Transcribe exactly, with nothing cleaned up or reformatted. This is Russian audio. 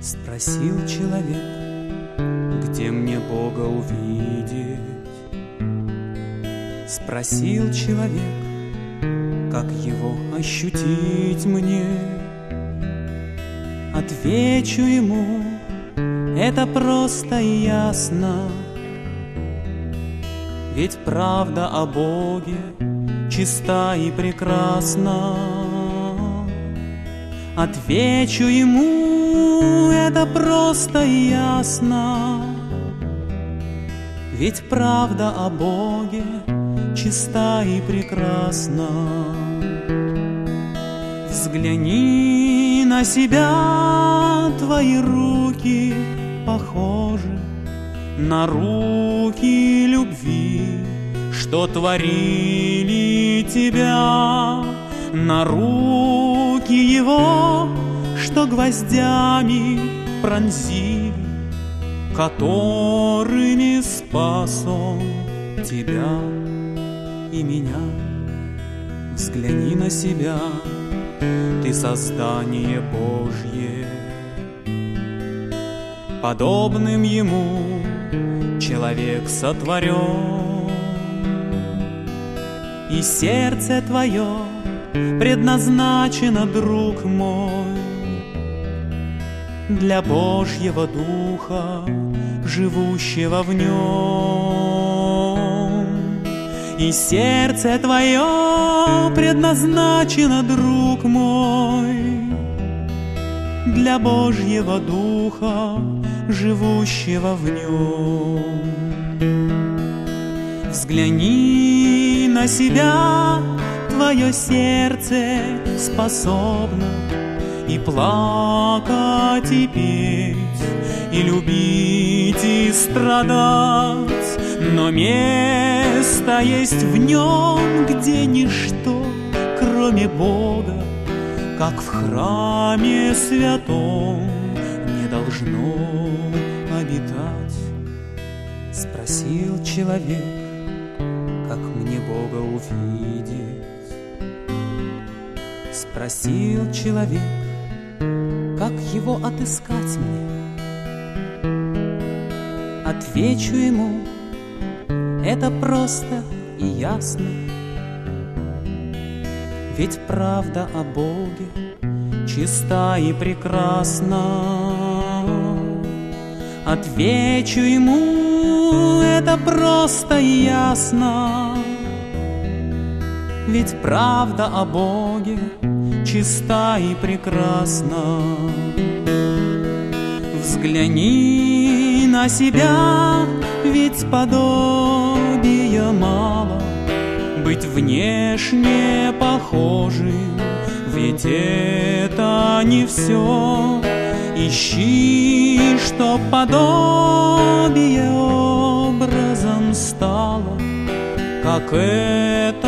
Спросил человек, где мне Бога увидеть? Спросил человек, как его ощутить мне? Отвечу ему, это просто и ясно, ведь правда о Боге чиста и прекрасна. Отвечу ему, это просто и ясно, ведь правда о Боге чиста и прекрасна. Взгляни на себя, твои руки похожи на руки любви, что творили тебя, на руки Его, что гвоздями пронзили, которыми спас Он тебя и меня. Взгляни на себя, ты создание Божье, подобным Ему человек сотворен, и сердце твое предназначено, друг мой, для Божьего Духа, живущего в нем. И сердце твое предназначено, друг мой, для Божьего Духа, живущего в нем. Взгляни на себя, твое сердце способно и плакать, и петь, и любить, и страдать, но место есть в нем, где ничто, кроме Бога, как в храме святом, не должно обитать. Спросил человек, как мне Бога увидеть? Спросил человек, как Его отыскать мне? Отвечу ему, это просто и ясно, ведь правда о Боге чиста и прекрасна. Отвечу ему, это просто и ясно, ведь правда о Боге чиста и прекрасна. Взгляни на себя, ведь подобия мало, быть внешне похожим, ведь это не все. Ищи, чтоб подобие образом стало, как это